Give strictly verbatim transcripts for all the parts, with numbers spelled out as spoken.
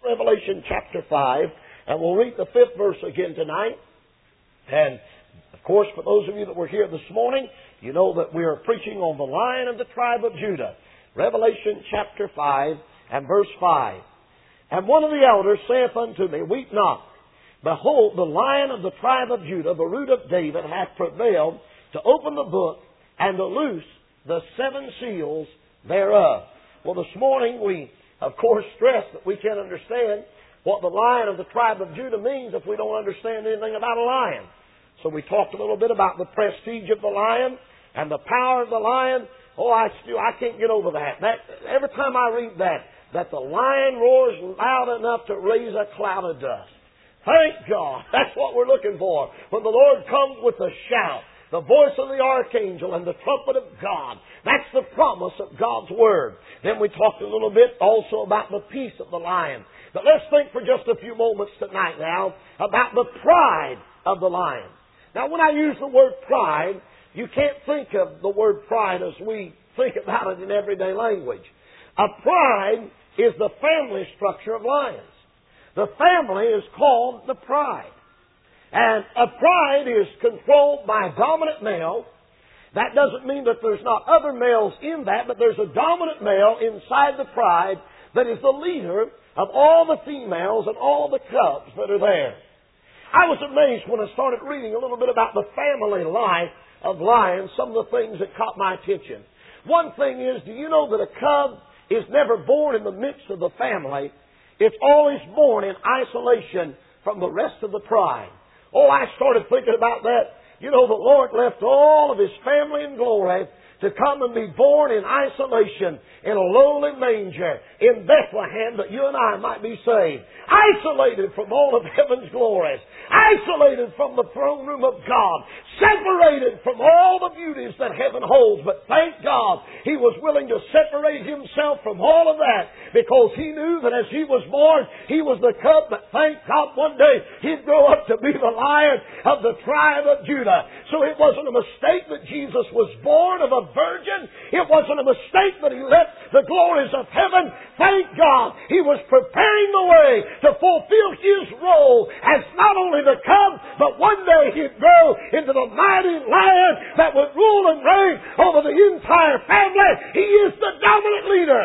Revelation chapter five, and we'll read the fifth verse again tonight. And, of course, for those of you that were here this morning, you know that we are preaching on the Lion of the tribe of Judah. Revelation chapter five and verse five. And one of the elders saith unto me, Weep not. Behold, the Lion of the tribe of Judah, the root of David, hath prevailed to open the book and to loose the seven seals thereof. Well, this morning we, of course, stress that we can't understand what the Lion of the tribe of Judah means if we don't understand anything about a lion. So we talked a little bit about the prestige of the lion and the power of the lion. Oh, I still, I can't get over that. That every time I read that, that the lion roars loud enough to raise a cloud of dust. Thank God. That's what we're looking for. When the Lord comes with a shout, the voice of the archangel and the trumpet of God. That's the promise of God's Word. Then we talked a little bit also about the peace of the lion. But let's think for just a few moments tonight now about the pride of the lion. Now, when I use the word pride, you can't think of the word pride as we think about it in everyday language. A pride is the family structure of lions. The family is called the pride. And a pride is controlled by a dominant male. That doesn't mean that there's not other males in that, but there's a dominant male inside the pride that is the leader of all the females and all the cubs that are there. I was amazed when I started reading a little bit about the family life of lions, some of the things that caught my attention. One thing is, do you know that a cub is never born in the midst of the family? It's always born in isolation from the rest of the pride. Oh, I started thinking about that. You know, the Lord left all of His family in glory to come and be born in isolation in a lowly manger in Bethlehem that you and I might be saved. Isolated from all of heaven's glories. Isolated from the throne room of God. Separated from all the beauties that heaven holds. But thank God He was willing to separate Himself from all of that because He knew that as He was born, He was the cub, but thank God one day He'd grow up to be the Lion of the tribe of Judah. So it wasn't a mistake that Jesus was born of a virgin. It wasn't a mistake that He left the glories of heaven. Thank God He was preparing the way to fulfill His role as not only the cub, but one day He'd grow into the mighty lion that would rule and reign over the entire family. He is the dominant leader.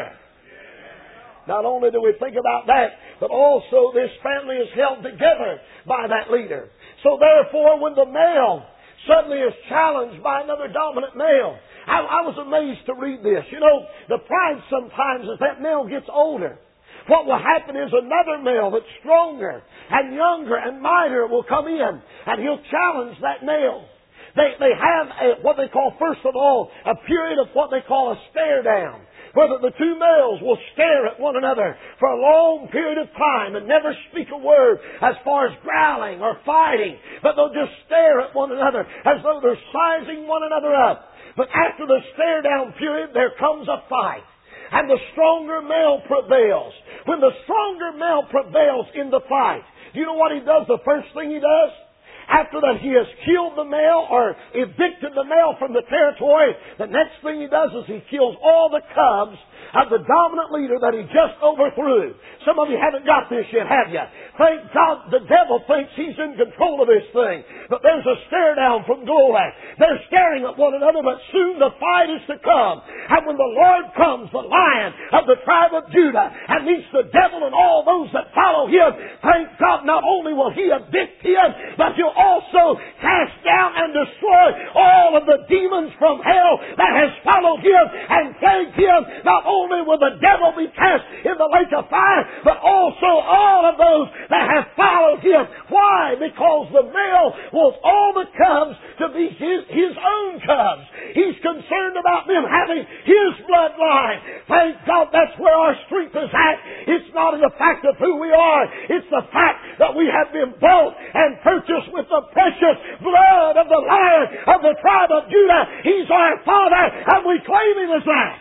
Not only do we think about that, but also this family is held together by that leader. So therefore, when the male suddenly is challenged by another dominant male, I, I was amazed to read this. You know, the pride sometimes as that male gets older, what will happen is another male that's stronger and younger and mightier will come in and he'll challenge that male. They, they have a, what they call, first of all, a period of what they call a stare down. Where the two males will stare at one another for a long period of time and never speak a word as far as growling or fighting. But they'll just stare at one another as though they're sizing one another up. But after the stare down period, there comes a fight. And the stronger male prevails. When the stronger male prevails in the fight, do you know what he does? The first thing he does? After that he has killed the male or evicted the male from the territory, the next thing he does is he kills all the cubs of the dominant leader that he just overthrew. Some of you haven't got this yet, have you? Thank God the devil thinks he's in control of this thing. But there's a stare down from glory. They're staring at one another, but soon the fight is to come. And when the Lord comes, the Lion of the tribe of Judah, and meets the devil and all those that follow him, thank God not only will he evict him, but he'll also cast down and destroy all of the demons from hell that has followed him and plagued him. Not only will the devil be cast in the lake of fire, but also all of those that have followed him. Why? Because the male wants all the cubs to be his, his own cubs. He's concerned about them having his bloodline. Thank God that's where our strength is at. It's not in the fact of who we are. It's the fact that we have been bought and purchased with the precious blood of the Lion of the tribe of Judah. He's our Father, and we claim Him as that.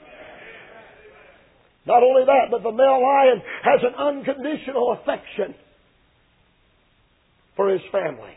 Not only that, but the male lion has an unconditional affection for his family.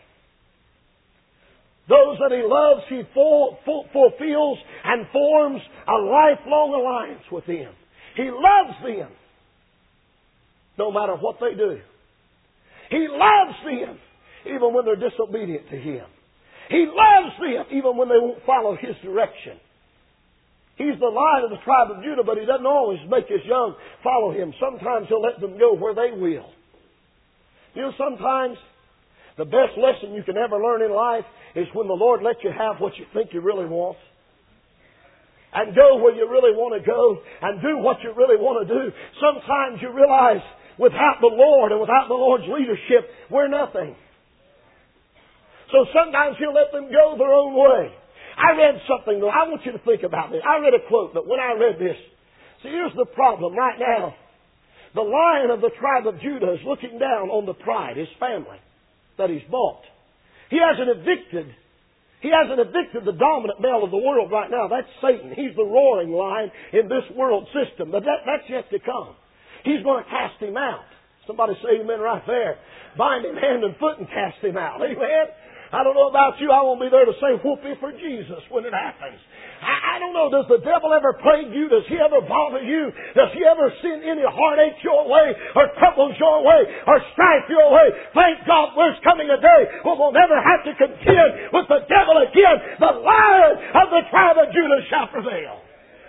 Those that he loves, he full, full, fulfills and forms a lifelong alliance with them. He loves them. no matter what they do. He loves them even when they're disobedient to Him. He loves them even when they won't follow His direction. He's the Lion of the tribe of Judah, but He doesn't always make His young follow Him. Sometimes He'll let them go where they will. You know, sometimes the best lesson you can ever learn in life is when the Lord lets you have what you think you really want. And go where you really want to go. And do what you really want to do. Sometimes you realize without the Lord and without the Lord's leadership, we're nothing. So sometimes He'll let them go their own way. I read something, though. I want you to think about this. I read a quote, but when I read this, see, here's the problem right now. The Lion of the tribe of Judah is looking down on the pride, his family, that he's bought. He hasn't evicted He hasn't evicted the dominant male of the world right now. That's Satan. He's the roaring lion in this world system. But that, that's yet to come. He's going to cast him out. Somebody say amen right there. Bind him hand and foot and cast him out. Amen? I don't know about you. I won't be there to say whoopee for Jesus when it happens. I, I don't know. Does the devil ever plague you? Does he ever bother you? Does he ever send any heartache your way or troubles your way or strife your way? Thank God there's coming a day when we'll never have to contend with the devil again. The Lion of the tribe of Judah shall prevail.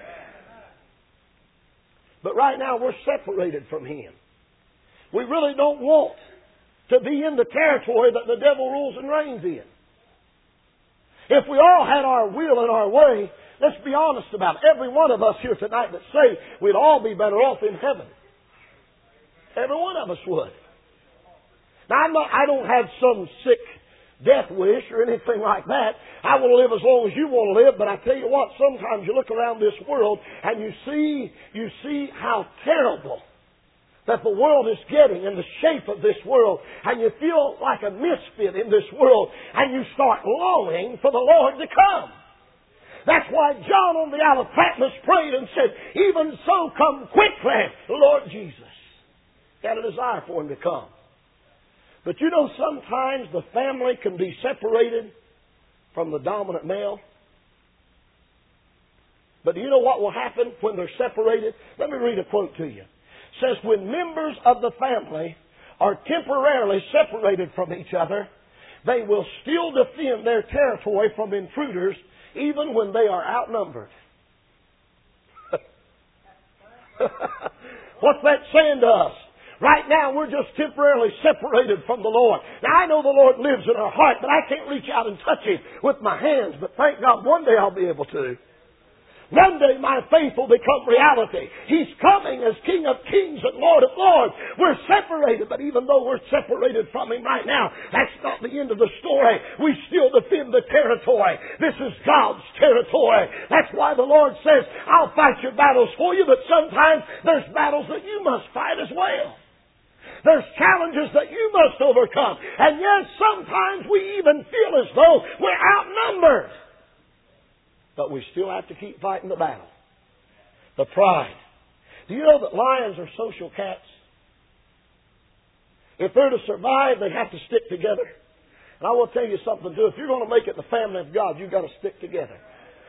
But right now we're separated from Him. We really don't want to be in the territory that the devil rules and reigns in. If we all had our will and our way, let's be honest about it. Every one of us here tonight that say we'd all be better off in heaven. Every one of us would. Now, I'm not, I don't have some sick death wish or anything like that. I want to live as long as you want to live, but I tell you what, sometimes you look around this world and you see, you see how terrible that the world is getting in the shape of this world, and you feel like a misfit in this world, and you start longing for the Lord to come. That's why John on the Isle of Patmos prayed and said, even so come quickly, Lord Jesus. He had a desire for Him to come. But you know, sometimes the family can be separated from the dominant male. But do you know what will happen when they're separated? Let me read a quote to you. It says, when members of the family are temporarily separated from each other, they will still defend their territory from intruders even when they are outnumbered. What's that saying to us? Right now we're just temporarily separated from the Lord. Now I know the Lord lives in our heart, but I can't reach out and touch Him with my hands. But thank God one day I'll be able to. One day my faith will become reality. He's coming as King of Kings and Lord of Lords. We're separated, but even though we're separated from Him right now, that's not the end of the story. We still defend the territory. This is God's territory. That's why the Lord says, I'll fight your battles for you, but sometimes there's battles that you must fight as well. There's challenges that you must overcome. And yes, sometimes we even feel as though we're outnumbered. But we still have to keep fighting the battle. The pride. Do you know that lions are social cats? If they're to survive, they have to stick together. And I will tell you something too. If you're going to make it the family of God, you've got to stick together.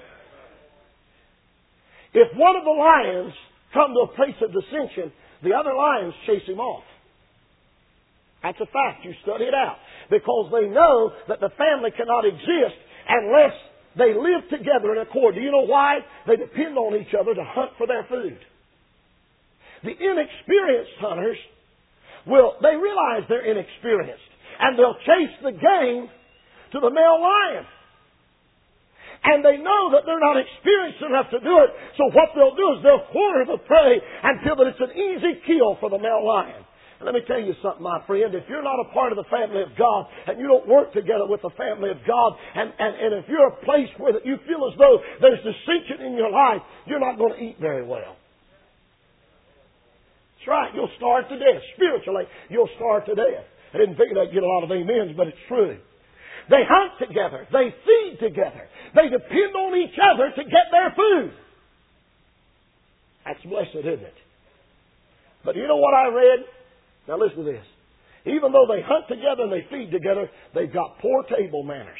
If one of the lions come to a place of dissension, the other lions chase him off. That's a fact. You study it out. Because they know that the family cannot exist unless they live together in accord. Do you know why? They depend on each other to hunt for their food. The inexperienced hunters will, they realize they're inexperienced. And they'll chase the game to the male lion. And they know that they're not experienced enough to do it. So what they'll do is they'll corner the prey until that it's an easy kill for the male lion. Let me tell you something, my friend. If you're not a part of the family of God and you don't work together with the family of God, and, and, and if you're a place where that you feel as though there's dissension in your life, you're not going to eat very well. That's right. You'll starve to death. Spiritually, you'll starve to death. I didn't think I'd get a lot of amens, but it's true. They hunt together. They feed together. They depend on each other to get their food. That's blessed, isn't it? But you know what I read? Now listen to this. Even though they hunt together and they feed together, they've got poor table manners.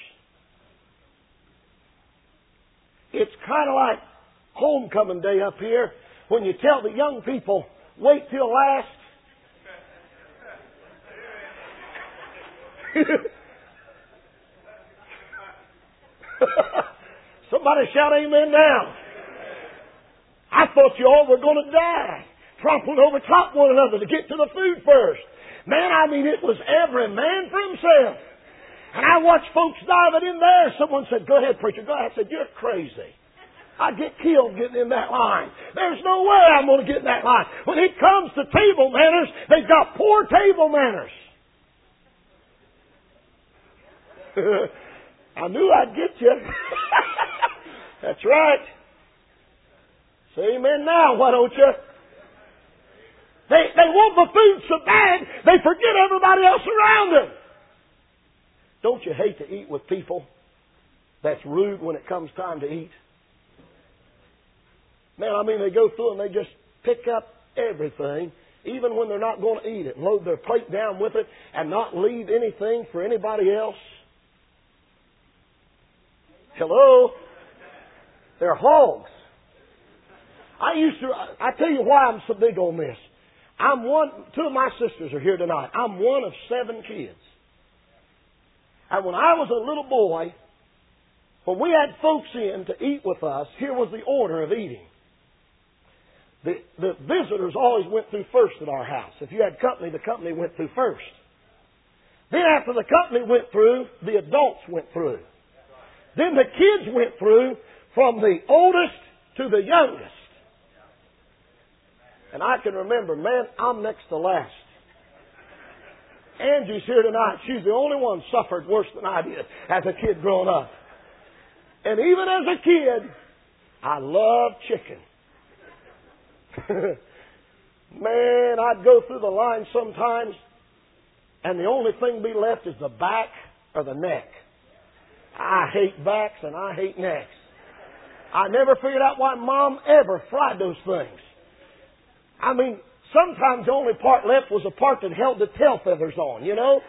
It's kind of like homecoming day up here when you tell the young people, wait till last. Somebody shout amen now. I thought you all were going to die, trampling over top one another to get to the food first. Man, I mean, it was every man for himself. And I watched folks diving in there. Someone said, go ahead, preacher, go ahead. I said, you're crazy. I'd get killed getting in that line. There's no way I'm going to get in that line. When it comes to table manners, they've got poor table manners. I knew I'd get you. That's right. Say amen now, why don't you? They, they want the food so bad, they forget everybody else around them. Don't you hate to eat with people that's rude when it comes time to eat? Man, I mean, they go through and they just pick up everything, even when they're not going to eat it, and load their plate down with it and not leave anything for anybody else. Hello? They're hogs. I used to, I tell you why I'm so big on this. I'm one, two of my sisters are here tonight. I'm one of seven kids. And when I was a little boy, when we had folks in to eat with us, here was the order of eating. The, the visitors always went through first at our house. If you had company, the company went through first. Then after the company went through, the adults went through. Then the kids went through from the oldest to the youngest. And I can remember, man, I'm next to last. Angie's here tonight. She's the only one suffered worse than I did as a kid growing up. And even as a kid, I loved chicken. Man, I'd go through the line sometimes, and the only thing be left is the back or the neck. I hate backs and I hate necks. I never figured out why Mom ever fried those things. I mean, sometimes the only part left was the part that held the tail feathers on, you know?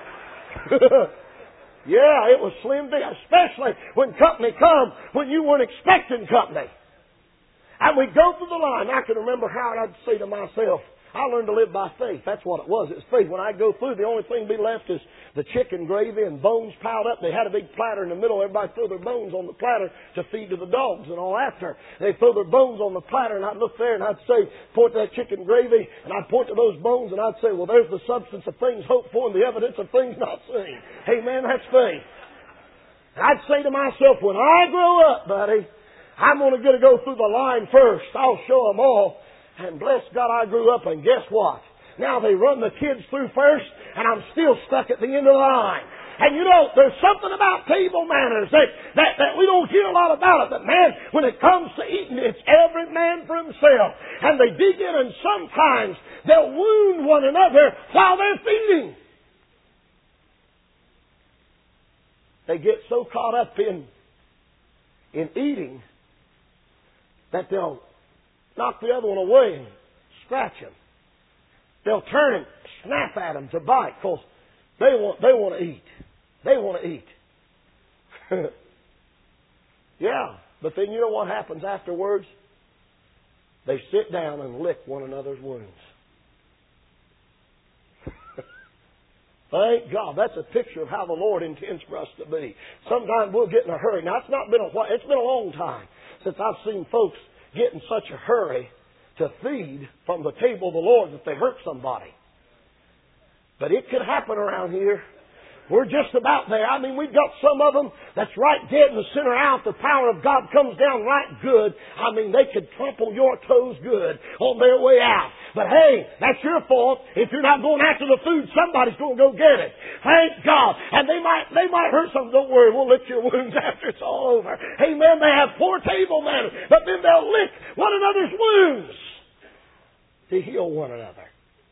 Yeah, it was slim big, especially when company come, when you weren't expecting company. And we'd go through the line. I can remember how I'd say to myself, I learned to live by faith. That's what it was. It was faith. When I go through, the only thing be left is the chicken gravy and bones piled up. They had a big platter in the middle. Everybody threw their bones on the platter to feed to the dogs and all after. They'd throw their bones on the platter, and I'd look there and I'd say, point to that chicken gravy, and I'd point to those bones, and I'd say, well, there's the substance of things hoped for and the evidence of things not seen. Hey, man, that's faith. And I'd say to myself, when I grow up, buddy, I'm going to get to go through the line first. I'll show them all. And bless God, I grew up, and guess what? Now they run the kids through first, and I'm still stuck at the end of the line. And you know, there's something about table manners that, that, that we don't hear a lot about it. But man, when it comes to eating, it's every man for himself. And they dig in, and sometimes they'll wound one another while they're feeding. They get so caught up in, in eating that they'll knock the other one away and scratch him. They'll turn and snap at him to bite because they want, they want to eat. They want to eat. Yeah, but then you know what happens afterwards? They sit down and lick one another's wounds. Thank God. That's a picture of how the Lord intends for us to be. Sometimes we'll get in a hurry. Now, it's not been a while. It's been a long time since I've seen folks get in such a hurry to feed from the table of the Lord that they hurt somebody. But it could happen around here. We're just about there. I mean, we've got some of them that's right dead in the center out. The power of God comes down right good. I mean, they could trample your toes good on their way out. But hey, that's your fault. If you're not going after the food, somebody's going to go get it. Thank God. And they might they might hurt some. Don't worry, we'll lick your wounds after it's all over. Amen. They have poor table manners, but then they'll lick one another's wounds to heal one another.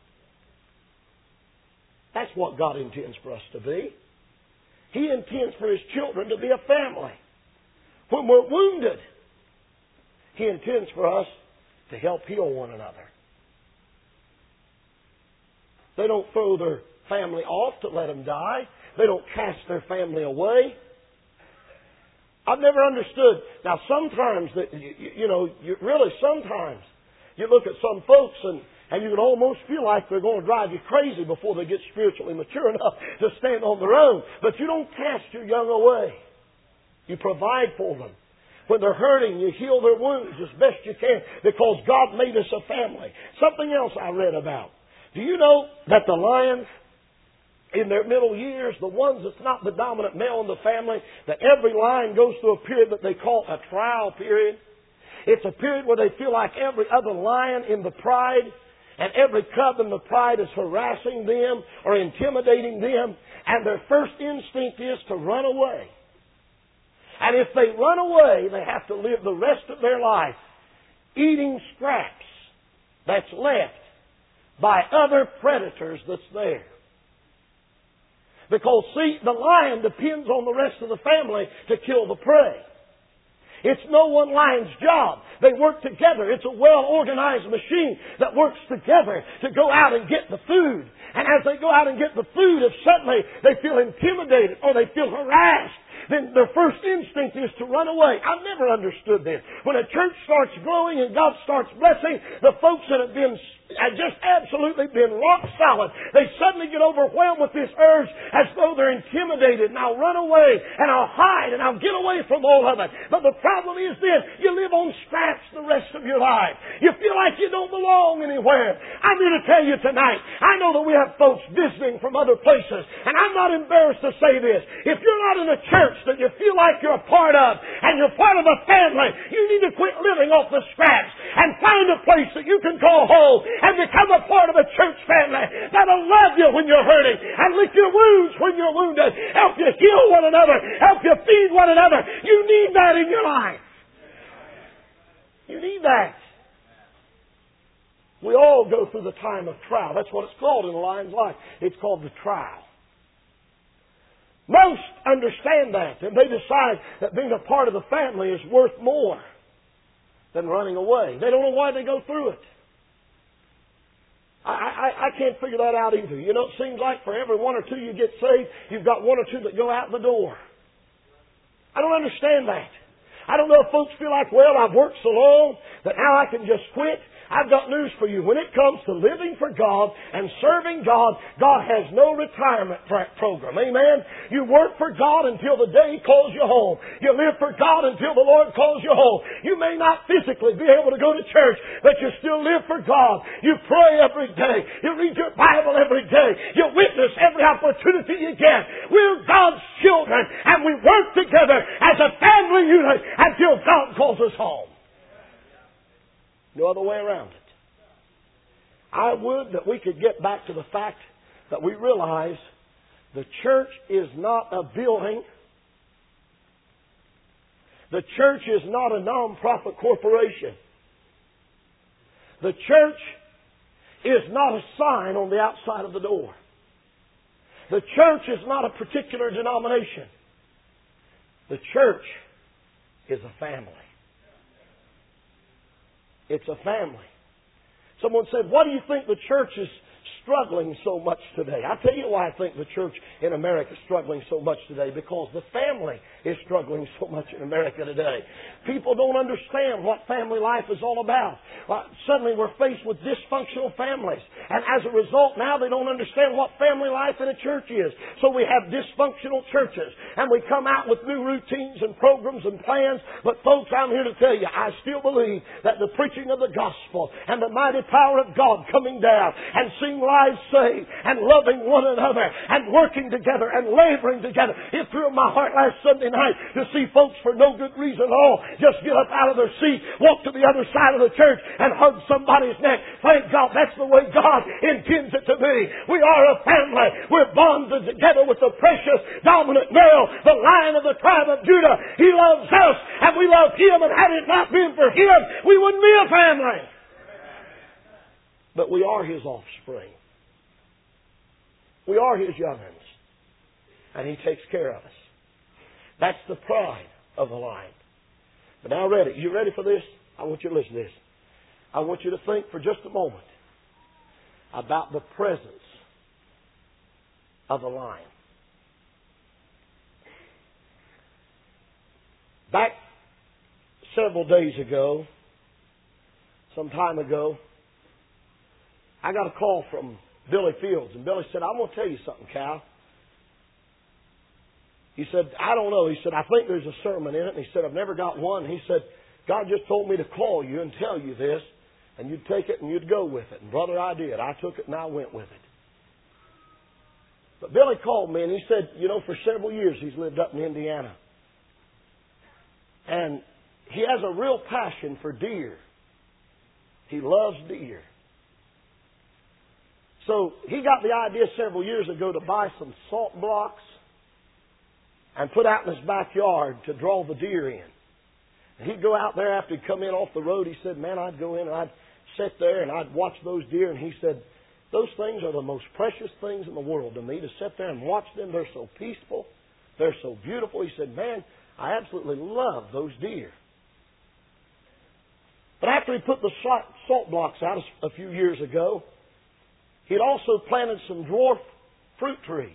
That's what God intends for us to be. He intends for His children to be a family. When we're wounded, He intends for us to help heal one another. They don't throw their family off to let them die. They don't cast their family away. I've never understood. Now, sometimes, that you, you know, you really sometimes you look at some folks and And you can almost feel like they're going to drive you crazy before they get spiritually mature enough to stand on their own. But you don't cast your young away. You provide for them. When they're hurting, you heal their wounds as best you can because God made us a family. Something else I read about. Do you know that the lions in their middle years, the ones that's not the dominant male in the family, that every lion goes through a period that they call a trial period? It's a period where they feel like every other lion in the pride and every cub in the pride is harassing them or intimidating them. And their first instinct is to run away. And if they run away, they have to live the rest of their life eating scraps that's left by other predators that's there. Because, see, the lion depends on the rest of the family to kill the prey. It's no one lion's job. They work together. It's a well-organized machine that works together to go out and get the food. And as they go out and get the food, if suddenly they feel intimidated or they feel harassed, then their first instinct is to run away. I've never understood this. When a church starts growing and God starts blessing, the folks that have been have just absolutely been rock solid, they suddenly get overwhelmed with this urge as though they're intimidated, and I'll run away, and I'll hide, and I'll get away from all of it. But the problem is this: you live on scraps the rest of your life. You feel like you don't belong anywhere. I'm here to tell you tonight, I know that we have folks visiting from other places, and I'm not embarrassed to say this. If you're not in a church that you feel like you're a part of, and you're part of a family, you need to quit living off the scraps and find a place that you can call home and become a part of a church family that'll love you when you're hurting and lick your wounds when you're wounded, help you heal one another, help you feed one another. You need that in your life. You need that. We all go through the time of trial. That's what it's called in a lion's life. It's called the trial. Most understand that, and they decide that being a part of the family is worth more than running away. They don't know why they go through it. I, I, I can't figure that out either. You know, it seems like for every one or two you get saved, you've got one or two that go out the door. I don't understand that. I don't know if folks feel like, well, I've worked so long that now I can just quit. I've got news for you. When it comes to living for God and serving God, God has no retirement program. Amen? You work for God until the day He calls you home. You live for God until the Lord calls you home. You may not physically be able to go to church, but you still live for God. You pray every day. You read your Bible every day. You witness every opportunity you get. We're God's children, and we work together as a family unit until God calls us home. No other way around it. I would that we could get back to the fact that we realize the church is not a building. The church is not a non-profit corporation. The church is not a sign on the outside of the door. The church is not a particular denomination. The church is a family. It's a family. Someone said, why do you think the church is struggling so much today? I'll tell you why I think the church in America is struggling so much today. Because the family is struggling so much in America today. People don't understand what family life is all about. Uh, suddenly we're faced with dysfunctional families. And as a result, now they don't understand what family life in a church is. So we have dysfunctional churches. And we come out with new routines and programs and plans. But folks, I'm here to tell you, I still believe that the preaching of the gospel and the mighty power of God coming down and seeing lives saved and loving one another and working together and laboring together. It thrilled my heart last Sunday night to see folks for no good reason at all just get up out of their seat, walk to the other side of the church and hug somebody's neck. Thank God, that's the way God intends it to be. We are a family. We're bonded together with the precious dominant male, the Lion of the tribe of Judah. He loves us and we love Him, and had it not been for Him, we wouldn't be a family. But we are His offspring. We are His young'uns. And He takes care of us. That's the pride of the lion. But now ready. You ready for this? I want you to listen to this. I want you to think for just a moment about the presence of the lion. Back several days ago, some time ago, I got a call from Billy Fields, and Billy said, I'm going to tell you something, Cal. He said, I don't know. He said, I think there's a sermon in it. And he said, I've never got one. He said, God just told me to call you and tell you this, and you'd take it and you'd go with it. And brother, I did. I took it and I went with it. But Billy called me and he said, you know, for several years he's lived up in Indiana. And he has a real passion for deer. He loves deer. So he got the idea several years ago to buy some salt blocks and put out in his backyard to draw the deer in. And he'd go out there after he'd come in off the road. He said, man, I'd go in and I'd sit there and I'd watch those deer. And he said, those things are the most precious things in the world to me, to sit there and watch them. They're so peaceful. They're so beautiful. He said, man, I absolutely love those deer. But after he put the salt blocks out a few years ago, he'd also planted some dwarf fruit trees.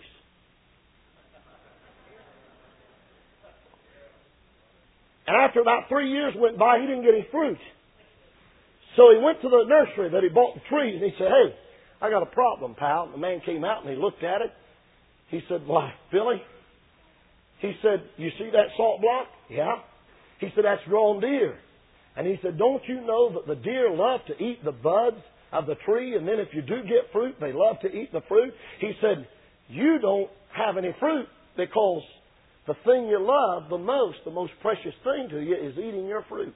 And after about three years went by, he didn't get any fruit. So he went to the nursery that he bought the trees, and he said, hey, I got a problem, pal. And the man came out and he looked at it. He said, why, Billy? He said, you see that salt block? Yeah. He said, that's drawn deer. And he said, don't you know that the deer love to eat the buds of the tree, and then if you do get fruit, they love to eat the fruit? He said, you don't have any fruit because the thing you love the most, the most precious thing to you, is eating your fruit.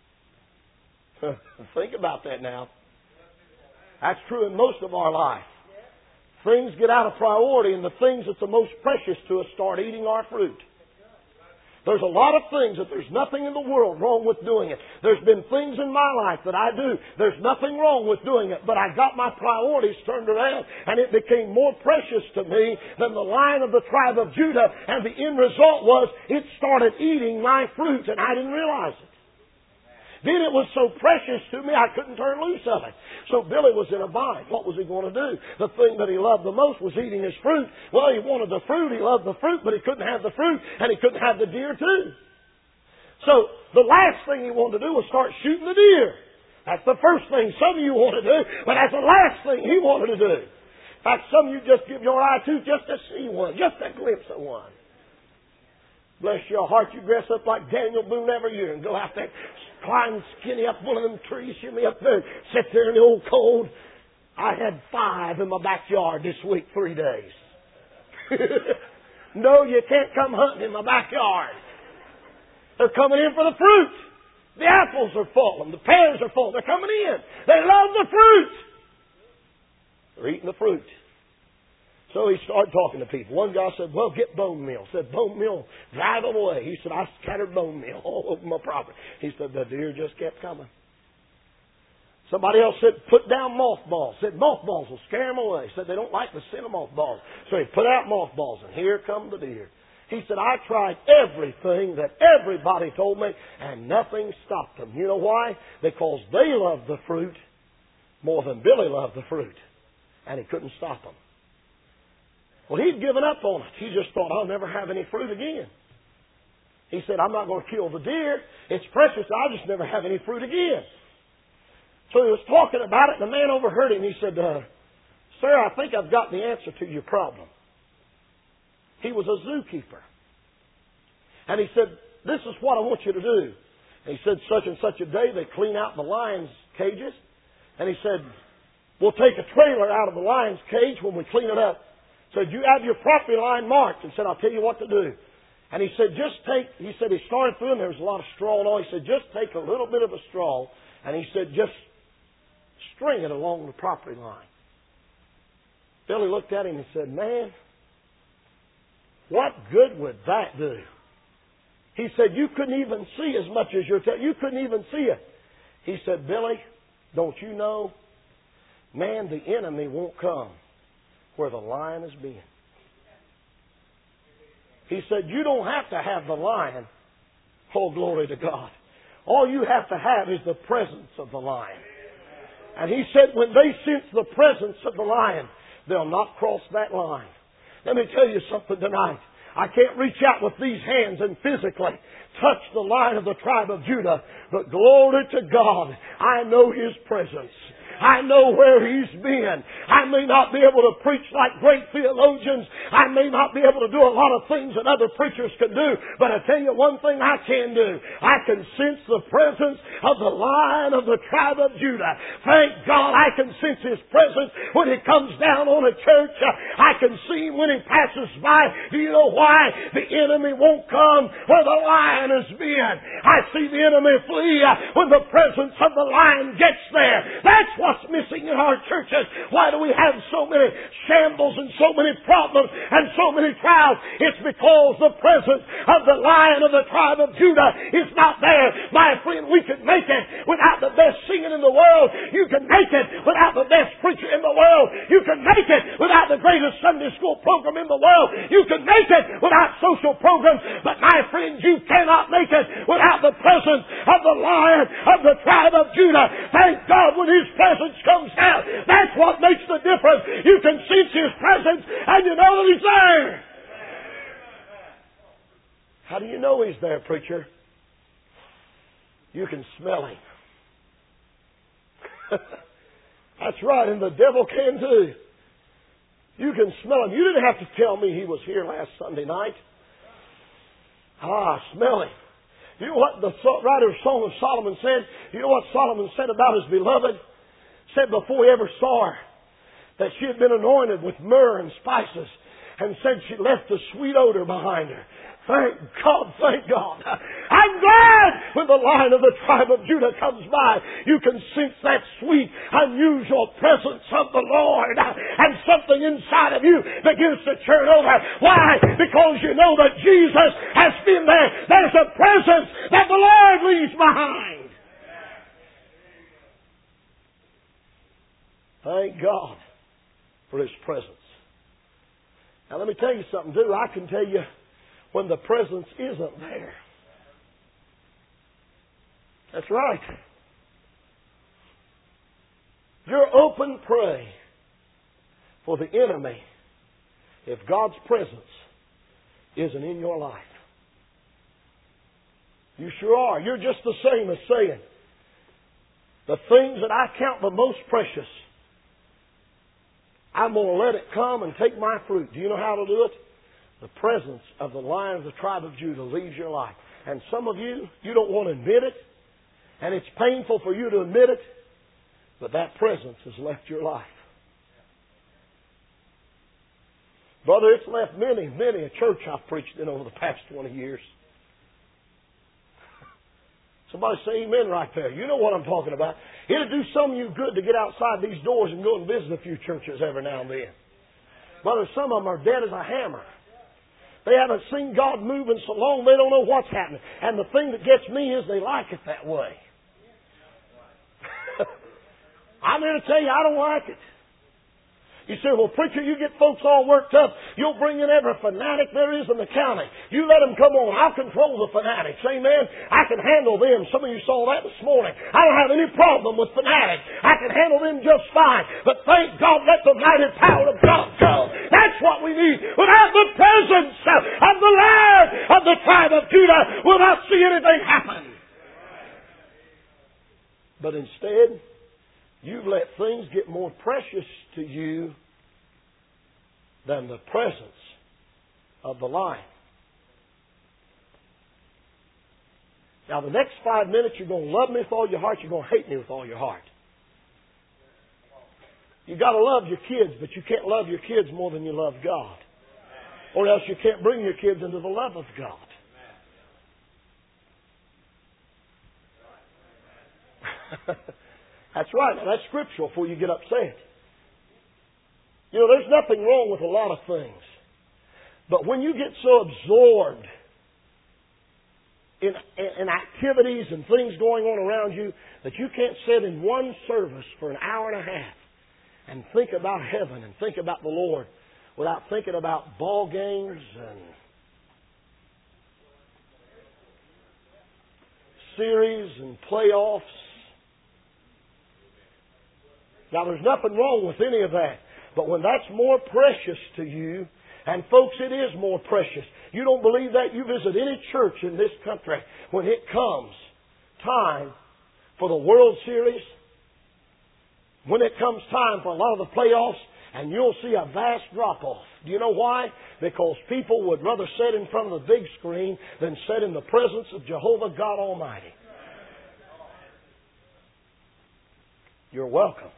Think about that now. That's true in most of our life. Things get out of priority, and the things that's the most precious to us start eating our fruit. There's a lot of things that there's nothing in the world wrong with doing it. There's been things in my life that I do. There's nothing wrong with doing it. But I got my priorities turned around, and it became more precious to me than the Lion of the tribe of Judah. And the end result was it started eating my fruit, and I didn't realize it. Then it was so precious to me, I couldn't turn loose of it. So Billy was in a bind. What was he going to do? The thing that he loved the most was eating his fruit. Well, he wanted the fruit. He loved the fruit, but he couldn't have the fruit, and he couldn't have the deer too. So the last thing he wanted to do was start shooting the deer. That's the first thing some of you want to do, but that's the last thing he wanted to do. In fact, some of you just give your eye to just to see one, just a glimpse of one. Bless your heart, you dress up like Daniel Boone every year and go out there, climb skinny up one of them trees, shimmy up there, sit there in the old cold. I had five in my backyard this week, three days. No, you can't come hunting in my backyard. They're coming in for the fruit. The apples are full, the pears are full. They're coming in. They love the fruit. They're eating the fruit. So he started talking to people. One guy said, well, get bone meal. Said, bone meal, drive them away. He said, I scattered bone meal all over my property. He said, the deer just kept coming. Somebody else said, put down mothballs. Said, mothballs will scare them away. Said, they don't like the scent of mothballs. So he put out mothballs, and here come the deer. He said, I tried everything that everybody told me, and nothing stopped them. You know why? Because they loved the fruit more than Billy loved the fruit. And he couldn't stop them. Well, he'd given up on it. He just thought, I'll never have any fruit again. He said, I'm not going to kill the deer. It's precious. I'll just never have any fruit again. So he was talking about it, and the man overheard him. He said, uh, sir, I think I've got the answer to your problem. He was a zookeeper. And he said, this is what I want you to do. And he said, such and such a day, they clean out the lions' cages. And he said, we'll take a trailer out of the lion's cage when we clean it up. Said, you have your property line marked. And said, I'll tell you what to do. And he said, just take, he said, he started through and there was a lot of straw and all. He said, just take a little bit of a straw. And he said, just string it along the property line. Billy looked at him and said, man, what good would that do? He said, you couldn't even see as much as you're telling. You couldn't even see it. He said, Billy, don't you know, man, the enemy won't come where the lion has been. He said, you don't have to have the lion. Oh, glory to God. All you have to have is the presence of the lion. And he said, when they sense the presence of the lion, they'll not cross that line. Let me tell you something tonight. I can't reach out with these hands and physically touch the Lion of the tribe of Judah, but glory to God, I know His presence. I know where He's been. I may not be able to preach like great theologians. I may not be able to do a lot of things that other preachers can do. But I tell you one thing I can do. I can sense the presence of the Lion of the tribe of Judah. Thank God I can sense His presence when He comes down on a church. I can see Him when He passes by. Do you know why? The enemy won't come where the Lion has been. I see the enemy flee when the presence of the Lion gets there. That's what's missing in our churches. Why do we have so many shambles and so many problems and so many trials? It's because the presence of the Lion of the tribe of Judah is not there. My friend, we can make it without the best singing in the world. You can make it without the best preacher in the world. You can make it without the greatest Sunday school program in the world. You can make it without social programs. But my friends, you cannot make it without the presence of the Lion of the tribe of Judah. Thank God when His presence comes out. That's what makes the difference. You can sense His presence and you know that He's there. How do you know He's there, preacher? You can smell Him. That's right, and the devil can too. You can smell Him. You didn't have to tell me He was here last Sunday night. Ah, smell Him. You know what the writer of Song of Solomon said? You know what Solomon said about his beloved? Said before he ever saw her that she had been anointed with myrrh and spices, and said she left a sweet odor behind her. Thank God, thank God. I'm glad when the Lion of the tribe of Judah comes by, you can sense that sweet, unusual presence of the Lord. And something inside of you begins to turn over. Why? Because you know that Jesus has been there. There's a presence that the Lord leaves behind. Thank God for His presence. Now let me tell you something too. I can tell you when the presence isn't there. That's right. You're open prey for the enemy if God's presence isn't in your life. You sure are. You're just the same as saying, the things that I count the most precious, I'm going to let it come and take my fruit. Do you know how to do it? The presence of the Lion of the tribe of Judah leaves your life. And some of you, you don't want to admit it. And it's painful for you to admit it. But that presence has left your life. Brother, it's left many, many a church I've preached in over the past twenty years. Somebody say amen right there. You know what I'm talking about. It'll do some of you good to get outside these doors and go and visit a few churches every now and then. Brother, some of them are dead as a hammer. They haven't seen God moving so long, they don't know what's happening. And the thing that gets me is they like it that way. I'm here to tell you, I don't like it. You say, well, preacher, you get folks all worked up. You'll bring in every fanatic there is in the county. You let them come on. I'll control the fanatics. Amen? I can handle them. Some of you saw that this morning. I don't have any problem with fanatics. I can handle them just fine. But thank God, let the mighty power of God go. That's what we need. Without the presence of the Lion of the tribe of Judah, we'll not see anything happen. But instead, you've let things get more precious to you than the presence of the Lion. Now, the next five minutes, you're going to love me with all your heart. You're going to hate me with all your heart. You've got to love your kids, but you can't love your kids more than you love God. Or else you can't bring your kids into the love of God. That's right. Now, that's scriptural before you get upset. You know, there's nothing wrong with a lot of things. But when you get so absorbed in, in activities and things going on around you that you can't sit in one service for an hour and a half and think about heaven and think about the Lord without thinking about ball games and series and playoffs. Now, there's nothing wrong with any of that. But when that's more precious to you, and folks, it is more precious. You don't believe that? You visit any church in this country, when it comes time for the World Series, when it comes time for a lot of the playoffs, and you'll see a vast drop-off. Do you know why? Because people would rather sit in front of the big screen than sit in the presence of Jehovah God Almighty. You're welcome.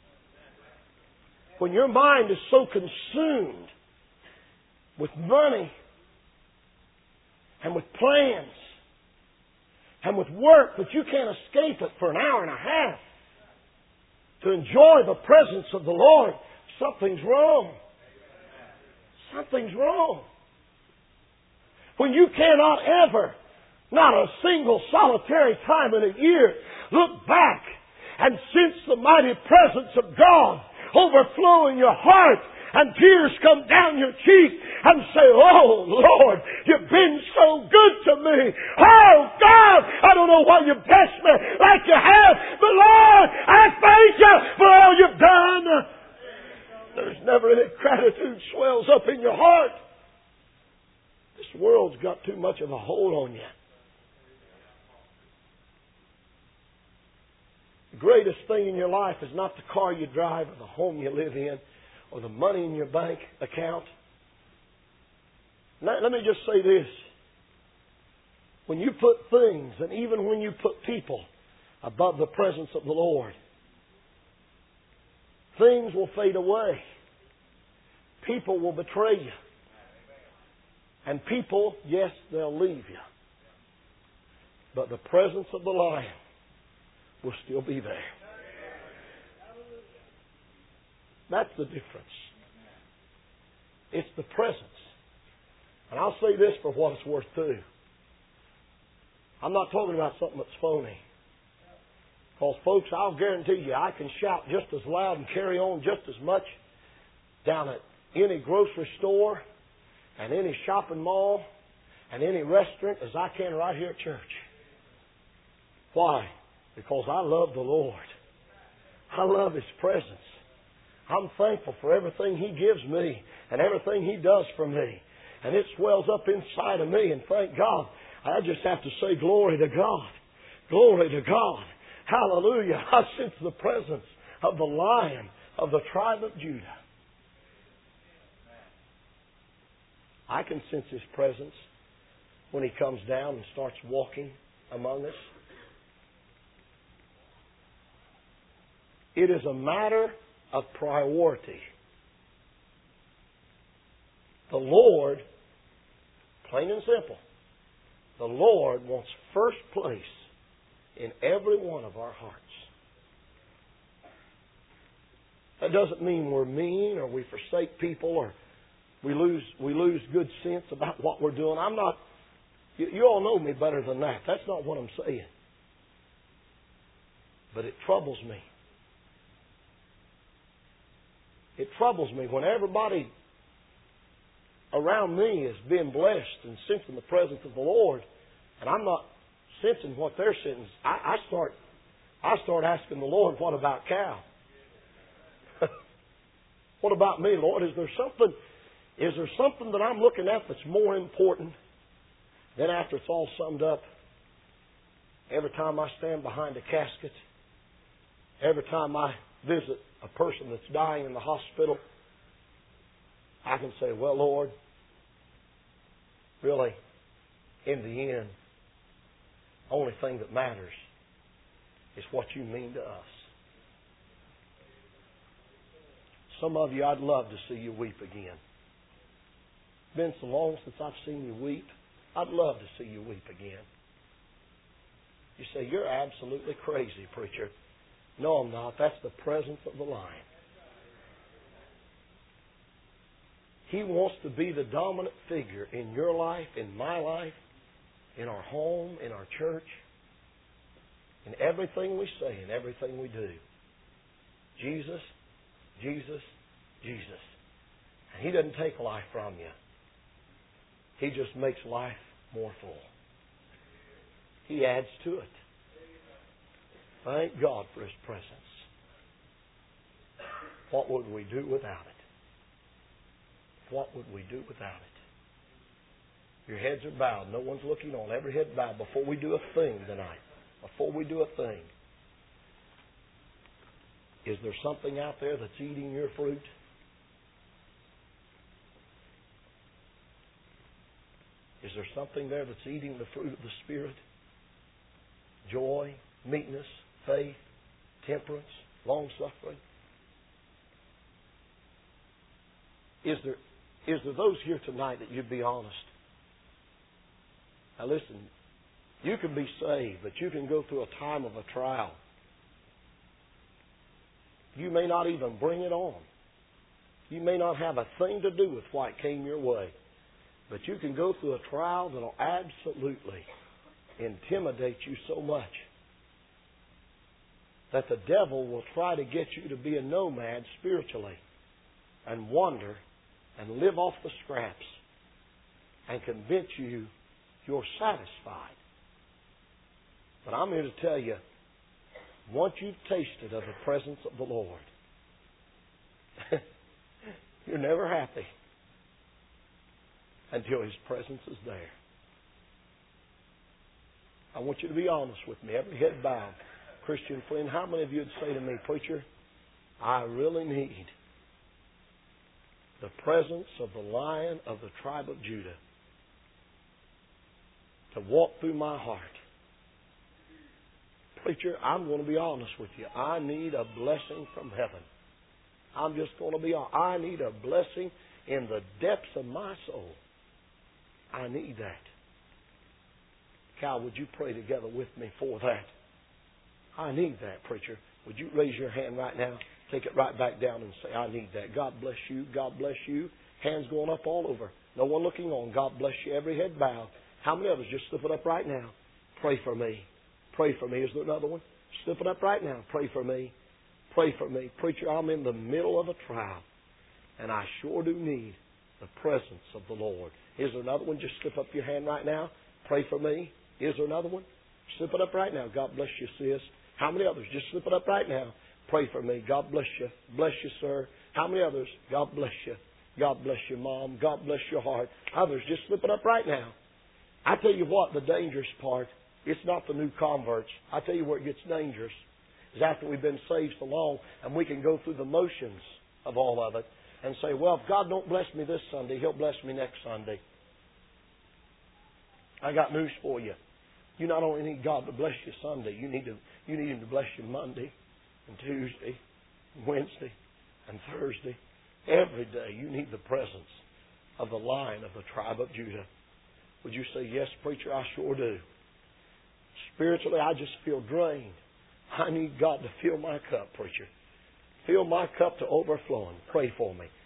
When your mind is so consumed with money and with plans and with work that you can't escape it for an hour and a half to enjoy the presence of the Lord, something's wrong. Something's wrong. When you cannot ever, not a single solitary time in a year, look back and sense the mighty presence of God overflow in your heart, and tears come down your cheek, and say, "Oh Lord, you've been so good to me. Oh God, I don't know why you blessed me like you have, but Lord, I thank you for all you've done." There's never any gratitude swells up in your heart. This world's got too much of a hold on you. The greatest thing in your life is not the car you drive or the home you live in or the money in your bank account. Now, let me just say this. When you put things, and even when you put people above the presence of the Lord, things will fade away. People will betray you. And people, yes, they'll leave you. But the presence of the Lion will still be there. That's the difference. It's the presence. And I'll say this for what it's worth too. I'm not talking about something that's phony. Because folks, I'll guarantee you, I can shout just as loud and carry on just as much down at any grocery store and any shopping mall and any restaurant as I can right here at church. Why? Because I love the Lord. I love His presence. I'm thankful for everything He gives me and everything He does for me. And it swells up inside of me, and thank God. I just have to say glory to God. Glory to God. Hallelujah. I sense the presence of the Lion of the tribe of Judah. I can sense His presence when He comes down and starts walking among us. It is a matter of priority. The Lord, plain and simple, the Lord wants first place in every one of our hearts. That doesn't mean we're mean or we forsake people or we lose we lose good sense about what we're doing. I'm not, you, you all know me better than that. That's not what I'm saying. But it troubles me. It troubles me when everybody around me is being blessed and sensing the presence of the Lord, and I'm not sensing what they're sensing. I, I start, I start asking the Lord, "What about Cal? What about me, Lord? Is there something? Is there something that I'm looking at that's more important?" Then, after it's all summed up, every time I stand behind a casket, every time I visit a person that's dying in the hospital, I can say, "Well, Lord, really, in the end, the only thing that matters is what you mean to us." Some of you, I'd love to see you weep again. It's been so long since I've seen you weep. I'd love to see you weep again. You say, "You're absolutely crazy, preacher." No, I'm not. That's the presence of the Lion. He wants to be the dominant figure in your life, in my life, in our home, in our church, in everything we say and everything we do. Jesus, Jesus, Jesus. And He doesn't take life from you. He just makes life more full. He adds to it. Thank God for His presence. What would we do without it? What would we do without it? Your heads are bowed. No one's looking on. Every head bowed before we do a thing tonight. Before we do a thing. Is there something out there that's eating your fruit? Is there something there that's eating the fruit of the Spirit? Joy, meekness, faith, temperance, long-suffering. Is there, is there those here tonight that you'd be honest? Now listen, you can be saved, but you can go through a time of a trial. You may not even bring it on. You may not have a thing to do with what came your way. But you can go through a trial that will absolutely intimidate you so much that the devil will try to get you to be a nomad spiritually and wander and live off the scraps and convince you you're satisfied. But I'm here to tell you, once you've tasted of the presence of the Lord, you're never happy until His presence is there. I want you to be honest with me. Every head bowed. Christian friend, how many of you would say to me, preacher, I really need the presence of the Lion of the tribe of Judah to walk through my heart? Preacher, I'm going to be honest with you. I need a blessing from heaven. I'm just going to be honest. I need a blessing in the depths of my soul. I need that. Cal, would you pray together with me for that? I need that, preacher. Would you raise your hand right now? Take it right back down and say, I need that. God bless you. God bless you. Hands going up all over. No one looking on. God bless you. Every head bowed. How many others? Just slip it up right now. Pray for me. Pray for me. Is there another one? Slip it up right now. Pray for me. Pray for me. Preacher, I'm in the middle of a trial, and I sure do need the presence of the Lord. Is there another one? Just slip up your hand right now. Pray for me. Is there another one? Slip it up right now. God bless you, sis. How many others? Just slip it up right now. Pray for me. God bless you. Bless you, sir. How many others? God bless you. God bless you, Mom. God bless your heart. Others, just slip it up right now. I tell you what, the dangerous part, it's not the new converts. I tell you where it gets dangerous, is after we've been saved so long and we can go through the motions of all of it and say, well, if God don't bless me this Sunday, He'll bless me next Sunday. I got news for you. You not only need God to bless you Sunday, you need to you need Him to bless you Monday and Tuesday and Wednesday and Thursday. Every day you need the presence of the Lion of the tribe of Judah. Would you say, yes, preacher, I sure do. Spiritually, I just feel drained. I need God to fill my cup, preacher. Fill my cup to overflowing. Pray for me.